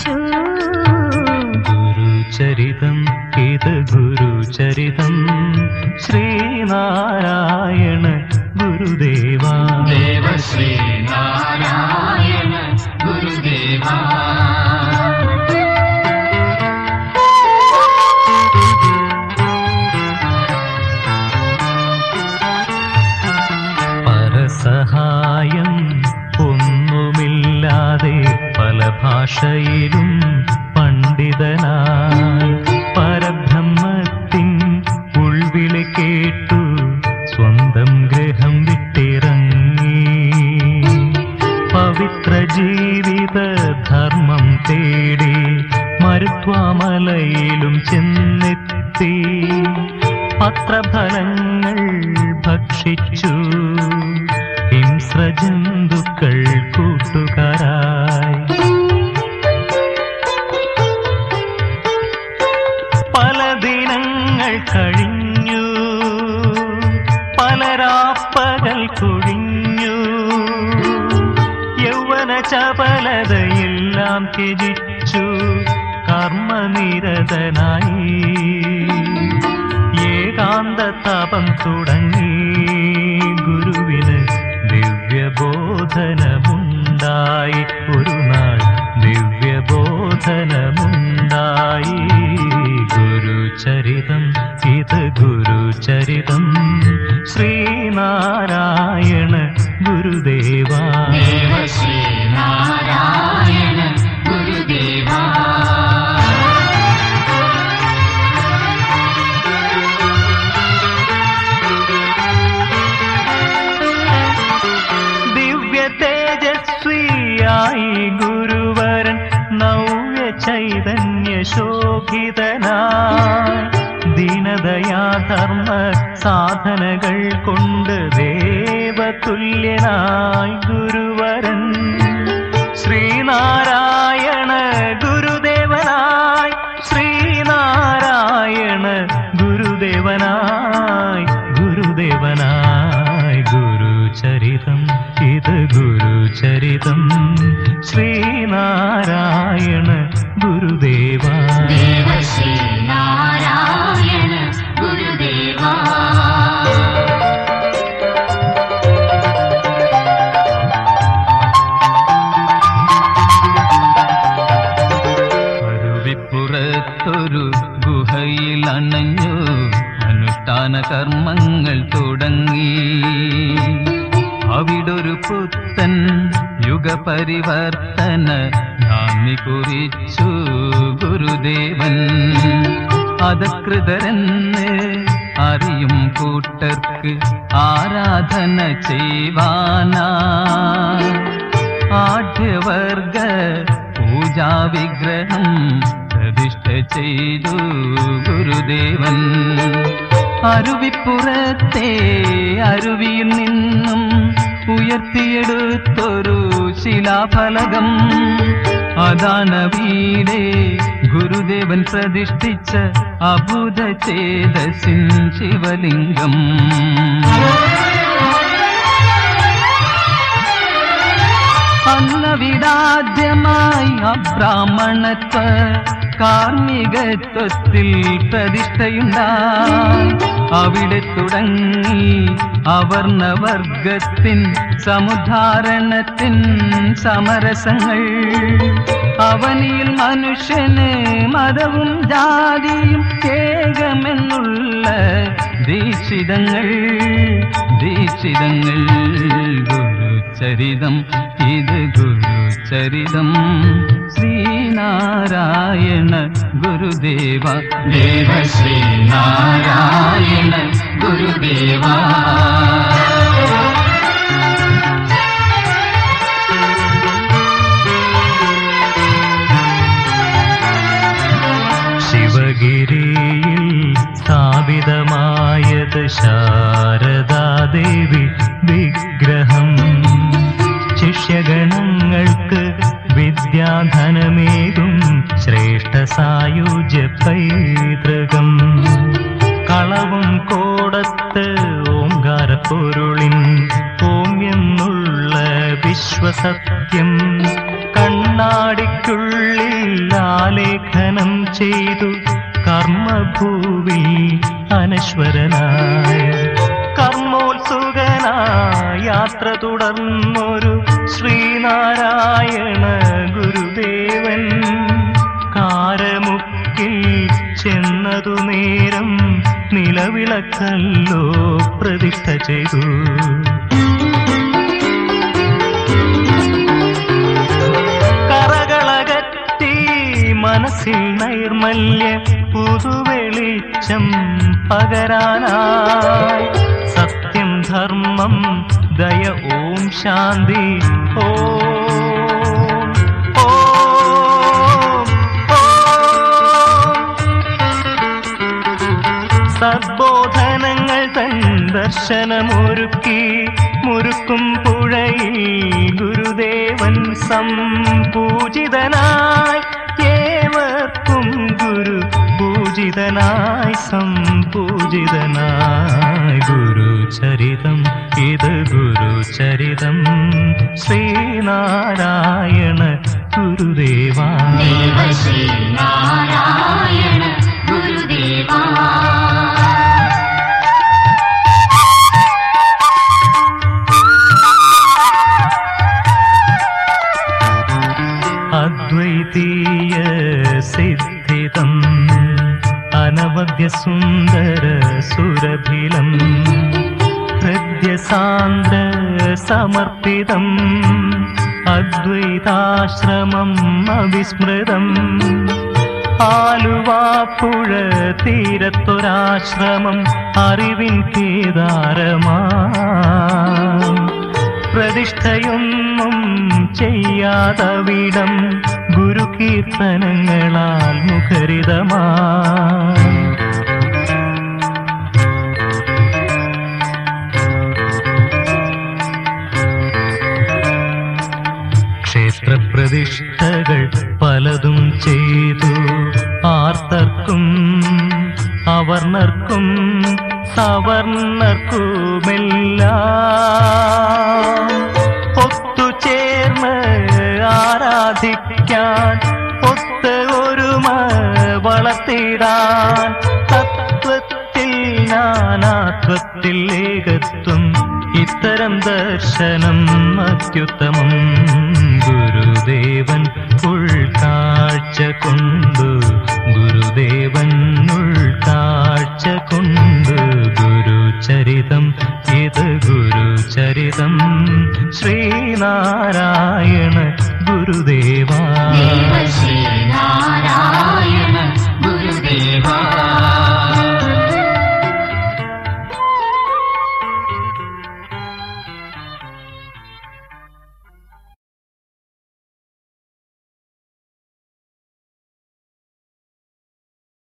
ഭക്ഷിച്ചു. ഗുരുചരിതം ഇത് ഗുരുചരിതം ശ്രീനാരായണ ഗുരുദേവ. ദേവ ശ്രീനാരായണ ഗുരുദേവ. പരസഹായം ഒന്നുമില്ലാതെ പല ഭാഷയിലും പണ്ഡിതനായി പരബ്രഹ്മത്തിൻ ഉൾവിളി കേട്ടു സ്വന്തം ഗൃഹം വിട്ടിറങ്ങി. പവിത്ര ജീവിത ധർമ്മം തേടി മരുത്വാമലയിലും ചെന്നെത്തി. പത്രഫലങ്ങൾ ഭക്ഷിച്ചു ഹിംസ്രജന്തുക്കൾ കൂട്ടുകാരായി. പല ദിനങ്ങൾ കഴിഞ്ഞു, പലരാപ്പകൽ കൊഴിഞ്ഞു. യൗവന ചപലതയെല്ലാം ത്യജിച്ചു കർമ്മനിരതനായി. ഏകാന്ത തപം തുടങ്ങി. ഗുരുവിന് ദിവ്യബോധനമുണ്ടായി. ഒരു നാൾ ദിവ്യബോധനമുണ്ടായി. ഗുരുചരിതം ഇത് ഗുരുചരിതം ശ്രീനാരായണ ഗുരുദേവ. ദേവ ശ്രീനാരായണ ഗുരുദേവ. തേജസ്വിയായി ഗുരുവരൻ നവ്യ ചൈതന്യ ശോഭിതനായി. ദീനദയാധർമ്മ സാധനകൾ കൊണ്ട് ദേവതുല്യനായി ഗുരുവരൻ. ശ്രീനാരായണ ഗുരുദേവനായി. ശ്രീനാരായണ ഗുരുദേവനായി. ഗുരുദേവനായി. ഗുരുചരിതം ഇത് ഗുരുചരിതം ശ്രീനാരായണ ഗുരുദേവ. ദേവ ശ്രീനാരായണ ഗുരുദേവ. അരുവിപ്പുറത്തൊരു ഗുഹയിൽ അണഞ്ഞു അനുഷ്ഠാന കർമ്മങ്ങൾ തുടങ്ങി. അവിടൊരു പുത്തൻ യുഗപരിവർത്തന നാന്ദി കുറിച്ചു ഗുരുദേവൻ. അധകൃതരെന്ന് അറിയും കൂട്ടർക്ക് ആരാധന ചെയ്യുവാനായി ആഢ്യവർഗ പൂജാവിഗ്രഹം പ്രതിഷ്ഠ ചെയ്തു ഗുരുദേവൻ. അരുവിപ്പുറത്തെ അരുവിയിൽ നിന്നും ഉയർത്തിയെടുത്തൊരു ശിലാഫലകം. അതാണ് വീടേ ഗുരുദേവൻ പ്രതിഷ്ഠിച്ച അഭൂത ചേതസിൻ ശിവലിംഗം. അന്നവിടാദ്യമായി അബ്രാഹ്മണത്വ കാർമ്മികത്വത്തിൽ പ്രതിഷ്ഠയുണ്ടായി. അവിടെ തുടങ്ങി അവർണവർഗത്തിൻ സമുദ്ധാരണത്തിൻ സമരസങ്ങൾ. അവനിൽ മനുഷ്യന് മതവും ജാതിയും ഏകമെന്നുള്ള ദീക്ഷിതങ്ങൾ. ദീക്ഷിതങ്ങൾ. ഗുരുചരിതം ഇത് ഗുരുചരിതം ശ്രീനാരായണ ഗുരുദേവ. ദേവ ശ്രീനാരായണ ഗുരുദേവ. ശിവഗിരിയിൽ സ്ഥാപിതമായത് ശാരദാദേവി വിഗ്രഹം. ശിഷ്യഗണങ്ങൾക്ക് വിദ്യാധനമേകും ശ്രേഷ്ഠ സായുജ്യ പൈതൃകം. കളവും കോടത്ത് ഓംകാരപ്പൊരുളിൻ ഓം എന്നുള്ള വിശ്വസത്യം കണ്ണാടിക്കുള്ളിൽ ആലേഖനം ചെയ്തു കർമ്മഭൂവി അനശ്വരനായ കർമ്മോത്സുകനായ യാത്ര തുടർന്നൊരു ശ്രീനാരായണ ഗുരുദേവൻ കാരമുക്കിൽ ചെന്നതു നേരം നിലവിളക്കല്ലോ പ്രതിഷ്ഠ ചെയ്തു. കറകളകറ്റി മനസ്സിൽ നൈർമല്യ പുതുവെളിച്ചം പകരാനായി സത്യം ധർമ്മം ദയ ഓം ശാന്തി ഓം ഓം സദ്ബോധനങ്ങൾ തൻ ദർശനമൊരുക്കി മുരുക്കും പുഴയിൽ ഗുരുദേവൻ സംപൂജിതനായി ഏവർക്കും ഗുരു പൂജിതനായി സംപൂജിതനായി. ഗുരുചരിതം ഇത് ഗുരുചരിതം ശ്രീനാരായണ ഗുരുദേവാ. ശ്രീനാരായണ ഗുരുദേവാ. അദ്വൈതീയ സിദ്ധിതം അനവദ്യ സുന്ദര സുരഭിലം ഹൃദ്യസാന്ദ്ര സമർപ്പിതം അദ്വൈതാശ്രമം അവിസ്മൃതം. ആലുവാപ്പുഴ തീരത്തൊരാശ്രമം അറിവിൻ കേദാരമാ പ്രതിഷ്ഠയൊന്നും ചെയ്യാതവിടം ഗുരുകീർത്തനങ്ങളാൽ മുഖരിതമാ. ക്ഷേത്രപ്രതിഷ്ഠകൾ പലതും ചെയ്തു ആർത്തർക്കും അവർണർക്കും സവർണർക്കുമെല്ലാം ഒത്തുചേർന്ന് ആരാധിക്കാൻ ഒത്ത് ഒരുമ വളർത്തിടാൻ തത്വത്തിൽ നാനാത്വത്തിൽ ഏകത്വം ഇത്തരം ദർശനം അത്യുത്തമം. ഗുരുദേവൻ ഉൾക്കാഴ്ച കൊണ്ട്